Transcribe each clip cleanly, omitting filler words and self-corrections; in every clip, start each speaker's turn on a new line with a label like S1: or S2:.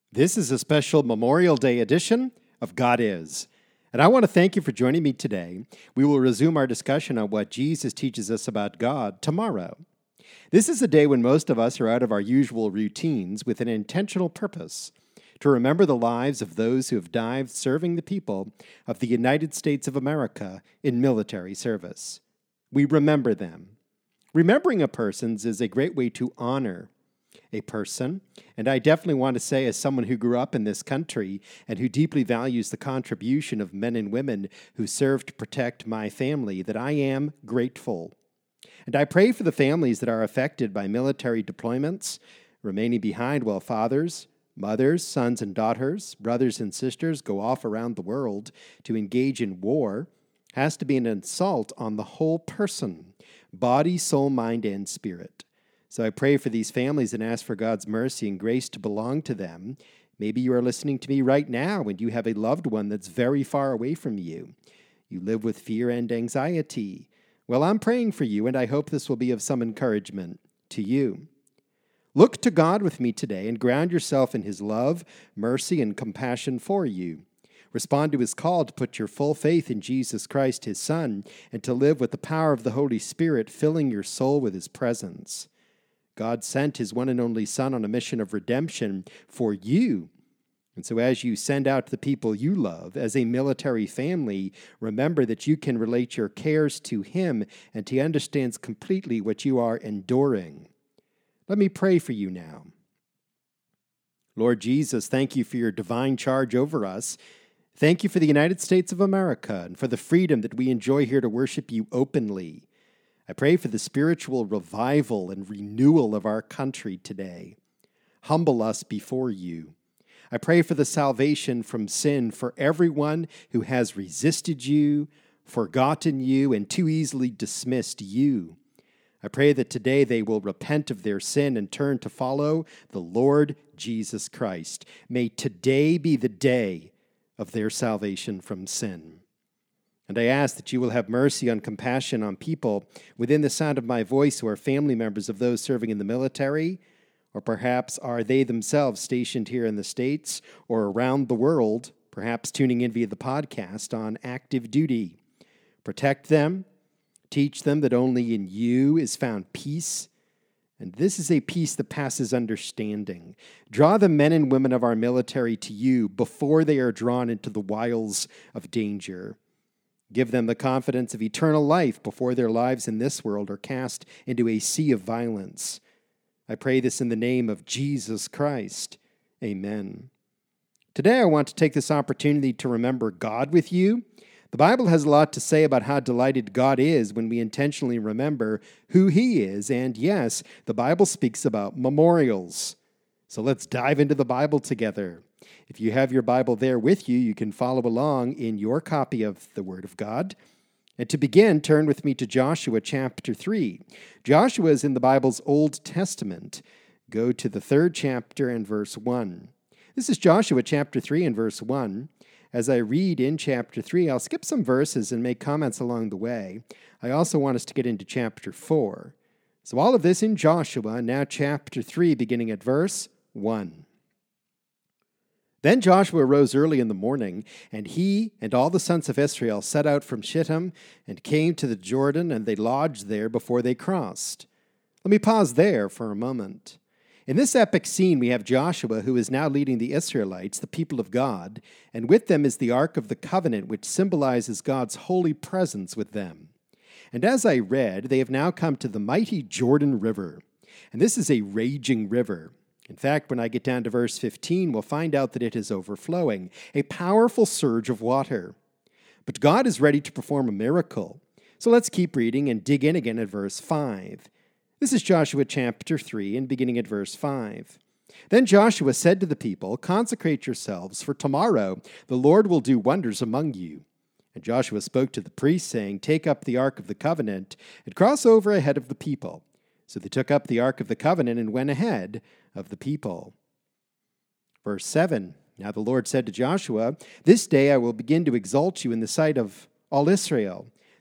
S1: This is a special Memorial Day edition of God Is. And I want to thank you for joining me today. We will resume our discussion on what Jesus teaches us about God tomorrow. This is a day when most of us are out of our usual routines with an intentional purpose to remember the lives of those who have died serving the people of the United States of America in military service. We remember them. Remembering a person is a great way to honor a person, and I definitely want to say, as someone who grew up in this country and who deeply values the contribution of men and women who serve to protect my family, that I am grateful. And I pray for the families that are affected by military deployments, remaining behind while fathers, mothers, sons and daughters, brothers and sisters go off around the world to engage in war, has to be an assault on the whole person, body, soul, mind, and spirit. So I pray for these families and ask for God's mercy and grace to belong to them. Maybe you are listening to me right now and you have a loved one that's very far away from you. You live with fear and anxiety. Well, I'm praying for you, and I hope this will be of some encouragement to you. Look to God with me today and ground yourself in His love, mercy, and compassion for you. Respond to His call to put your full faith in Jesus Christ, His Son, and to live with the power of the Holy Spirit, filling your soul with His presence. God sent His one and only Son on a mission of redemption for you. And so as you send out the people you love as a military family, remember that you can relate your cares to Him, and He understands completely what you are enduring. Let me pray for you now. Lord Jesus, thank you for your divine charge over us. Thank you for the United States of America and for the freedom that we enjoy here to worship you openly. I pray for the spiritual revival and renewal of our country today. Humble us before you. I pray for the salvation from sin for everyone who has resisted you, forgotten you, and too easily dismissed you. I pray that today they will repent of their sin and turn to follow the Lord Jesus Christ. May today be the day of their salvation from sin. And I ask that you will have mercy and compassion on people within the sound of my voice who are family members of those serving in the military, or perhaps are they themselves stationed here in the States or around the world, perhaps tuning in via the podcast on active duty. Protect them, teach them that only in you is found peace, and this is a peace that passes understanding. Draw the men and women of our military to you before they are drawn into the wiles of danger. Give them the confidence of eternal life before their lives in this world are cast into a sea of violence. I pray this in the name of Jesus Christ. Amen. Today I want to take this opportunity to remember God with you. The Bible has a lot to say about how delighted God is when we intentionally remember who He is. And yes, the Bible speaks about memorials. So let's dive into the Bible together. If you have your Bible there with you, you can follow along in your copy of the Word of God. And to begin, turn with me to Joshua chapter 3. Joshua is in the Bible's Old Testament. Go to the 3rd chapter and verse 1. This is Joshua chapter 3 and verse 1. As I read in chapter 3, I'll skip some verses and make comments along the way. I also want us to get into chapter 4. So all of this in Joshua, now chapter 3, beginning at verse 1. Then Joshua rose early in the morning, and he and all the sons of Israel set out from Shittim and came to the Jordan, and they lodged there before they crossed. Let me pause there for a moment. In this epic scene, we have Joshua, who is now leading the Israelites, the people of God, and with them is the Ark of the Covenant, which symbolizes God's holy presence with them. And as I read, they have now come to the mighty Jordan River, and this is a raging river. In fact, when I get down to verse 15, we'll find out that it is overflowing, a powerful surge of water. But God is ready to perform a miracle. So let's keep reading and dig in again at verse 5. This is Joshua chapter 3 and beginning at verse 5. Then Joshua said to the people, "Consecrate yourselves, for tomorrow the Lord will do wonders among you." And Joshua spoke to the priests, saying, "Take up the Ark of the Covenant and cross over ahead of the people." So they took up the Ark of the Covenant and went ahead of the people. Verse 7, Now the Lord said to Joshua, "This day I will begin to exalt you in the sight of all Israel,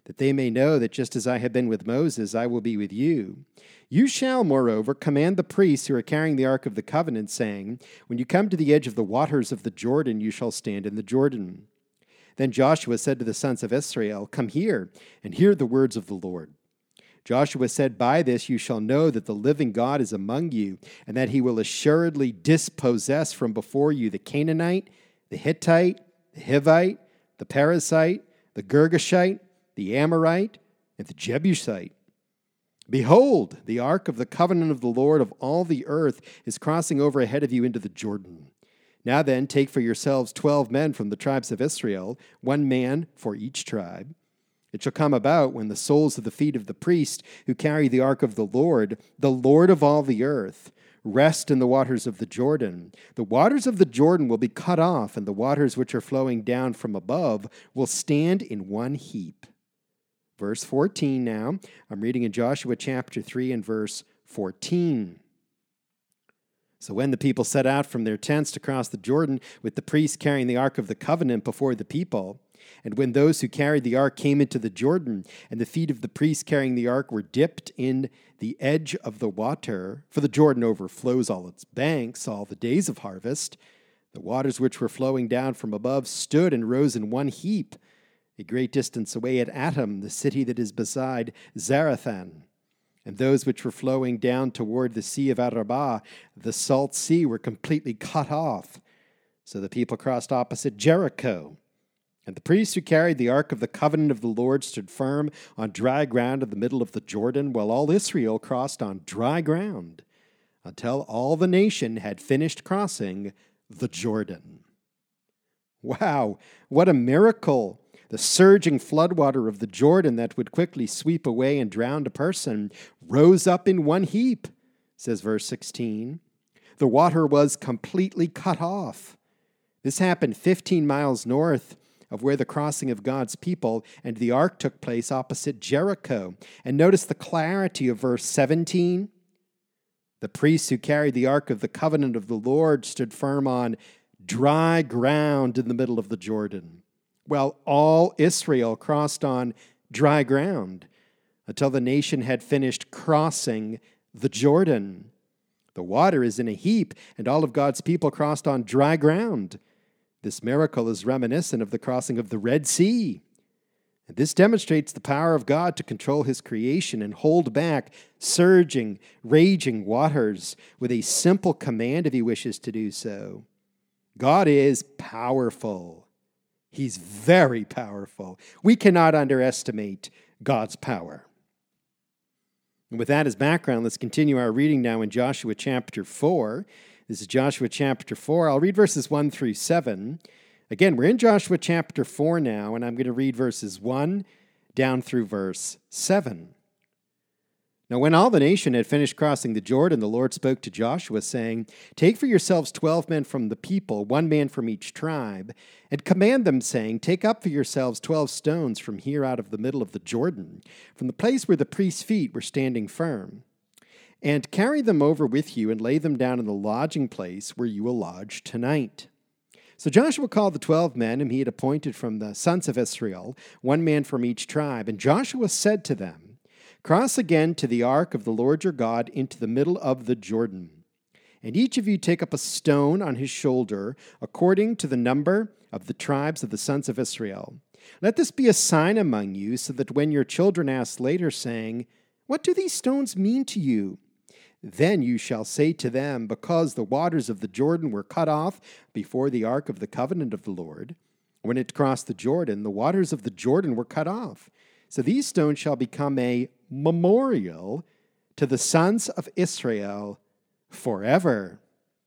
S1: that they may know that just as I have been with Moses, I will be with you. You shall, moreover, command the priests who are carrying the ark of the covenant, saying, when you come to the edge of the waters of the Jordan, you shall stand in the Jordan. Then Joshua said to the sons of Israel, come here and hear the words of the Lord. Joshua said, by this you shall know that the living God is among you, and that he will assuredly dispossess from before you the Canaanite, the Hittite, the Hivite, the Perizzite, the Girgashite, the Amorite, and the Jebusite. Behold, the ark of the covenant of the Lord of all the earth is crossing over ahead of you into the Jordan. Now then, take for yourselves 12 men from the tribes of Israel, 1 man for each tribe. It shall come about when the soles of the feet of the priest who carry the ark of the Lord of all the earth, rest in the waters of the Jordan. The waters of the Jordan will be cut off, and the waters which are flowing down from above will stand in one heap. Verse 14 now. I'm reading in Joshua chapter 3 and verse 14. So when the people set out from their tents to cross the Jordan, with the priests carrying the ark of the covenant before the people, and when those who carried the ark came into the Jordan, and the feet of the priests carrying the ark were dipped in the edge of the water, for the Jordan overflows all its banks all the days of harvest, the waters which were flowing down from above stood and rose in one heap, a great distance away at Atam, the city that is beside Zarethan. And those which were flowing down toward the sea of Arabah, the salt sea, were completely cut off. So the people crossed opposite Jericho. And the priests who carried the ark of the covenant of the Lord stood firm on dry ground in the middle of the Jordan, while all Israel crossed on dry ground, until all the nation had finished crossing the Jordan. Wow, what a miracle! The surging floodwater of the Jordan that would quickly sweep away and drown a person rose up in one heap, says verse 16. The water was completely cut off. This happened 15 miles north of where the crossing of God's people and the ark took place opposite Jericho. And notice the clarity of verse 17. The priests who carried the ark of the covenant of the Lord stood firm on dry ground in the middle of the Jordan, while all Israel crossed on dry ground until the nation had finished crossing the Jordan. The water is in a heap, and all of God's people crossed on dry ground. This miracle is reminiscent of the crossing of the Red Sea. And this demonstrates the power of God to control his creation and hold back surging, raging waters with a simple command if he wishes to do so. God is powerful. He's very powerful. We cannot underestimate God's power. And with that as background, let's continue our reading now in Joshua chapter 4. This is Joshua chapter 4. I'll read verses 1 through 7. Again, we're in Joshua chapter 4 now, and I'm going to read verses 1 down through verse 7. Now, when all the nation had finished crossing the Jordan, the Lord spoke to Joshua, saying, take for yourselves 12 men from the people, 1 man from each tribe, and command them, saying, take up for yourselves 12 stones from here out of the middle of the Jordan, from the place where the priest's feet were standing firm. And carry them over with you and lay them down in the lodging place where you will lodge tonight. So Joshua called the 12 men whom he had appointed from the sons of Israel, 1 man from each tribe. And Joshua said to them, cross again to the ark of the Lord your God into the middle of the Jordan. And each of you take up a stone on his shoulder, according to the number of the tribes of the sons of Israel. Let this be a sign among you, so that when your children ask later, saying, what do these stones mean to you? Then you shall say to them, because the waters of the Jordan were cut off before the ark of the covenant of the Lord, when it crossed the Jordan, the waters of the Jordan were cut off. So these stones shall become a memorial to the sons of Israel forever.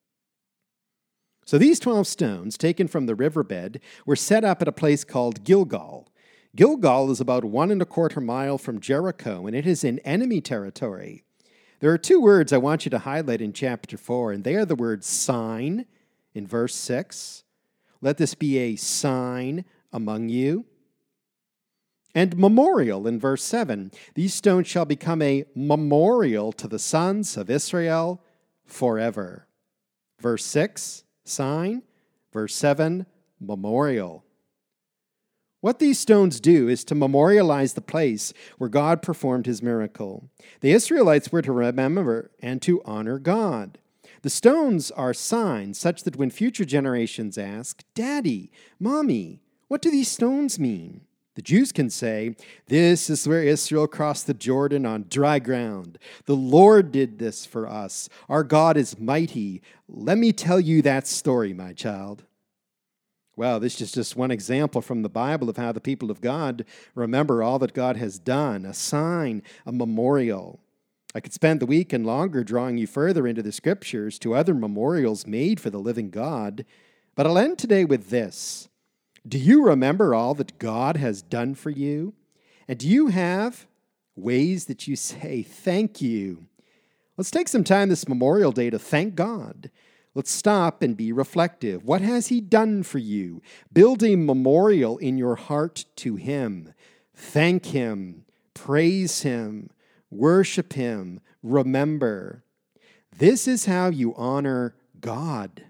S1: So these 12 stones, taken from the riverbed, were set up at a place called Gilgal. Gilgal is about 1.25 miles from Jericho, and it is in enemy territory. There are 2 words I want you to highlight in chapter 4, and they are the words sign in verse 6. Let this be a sign among you. And memorial in verse 7. These stones shall become a memorial to the sons of Israel forever. Verse 6, sign. Verse 7, memorial. What these stones do is to memorialize the place where God performed his miracle. The Israelites were to remember and to honor God. The stones are signs such that when future generations ask, "Daddy, Mommy, what do these stones mean?" the Jews can say, "This is where Israel crossed the Jordan on dry ground. The Lord did this for us. Our God is mighty. Let me tell you that story, my child." Well, this is just one example from the Bible of how the people of God remember all that God has done, a sign, a memorial. I could spend the week and longer drawing you further into the Scriptures to other memorials made for the living God, but I'll end today with this. Do you remember all that God has done for you? And do you have ways that you say thank you? Let's take some time this Memorial Day to thank God. Let's stop and be reflective. What has he done for you? Build a memorial in your heart to him. Thank him. Praise him. Worship him. Remember. This is how you honor God.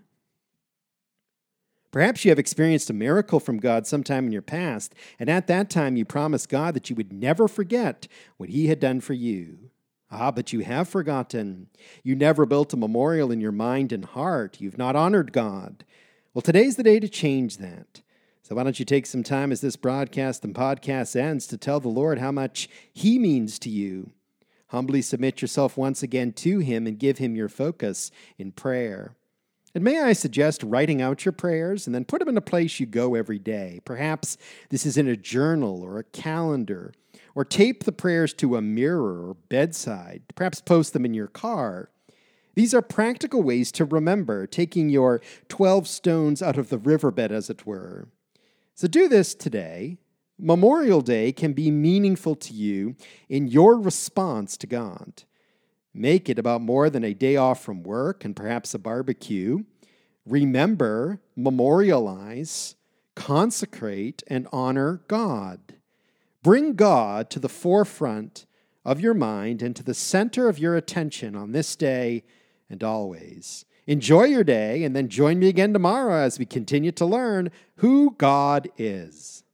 S1: Perhaps you have experienced a miracle from God sometime in your past, and at that time you promised God that you would never forget what he had done for you. But you have forgotten. You never built a memorial in your mind and heart. You've not honored God. Well, today's the day to change that. So why don't you take some time as this broadcast and podcast ends to tell the Lord how much he means to you. Humbly submit yourself once again to him and give him your focus in prayer. And may I suggest writing out your prayers and then put them in a place you go every day. Perhaps this is in a journal or a calendar, or tape the prayers to a mirror or bedside. Perhaps post them in your car. These are practical ways to remember, taking your 12 stones out of the riverbed, as it were. So do this today. Memorial Day can be meaningful to you in your response to God. Make it about more than a day off from work and perhaps a barbecue. Remember, memorialize, consecrate, and honor God. Bring God to the forefront of your mind and to the center of your attention on this day and always. Enjoy your day, and then join me again tomorrow as we continue to learn who God is.